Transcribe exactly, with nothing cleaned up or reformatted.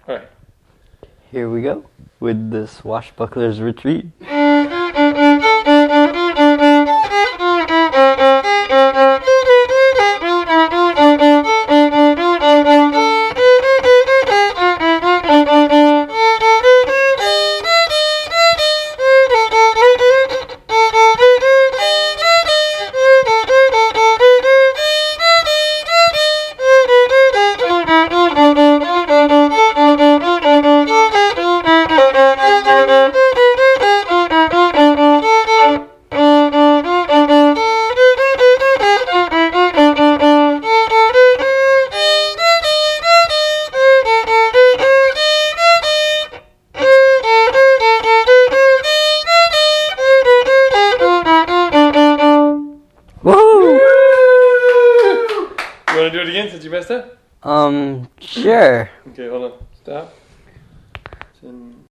Alright. Here we go with the Swashbuckler's Retreat. Woohoo! You want to do it again since you messed up? Um, sure. Okay, hold on. Stop. Send.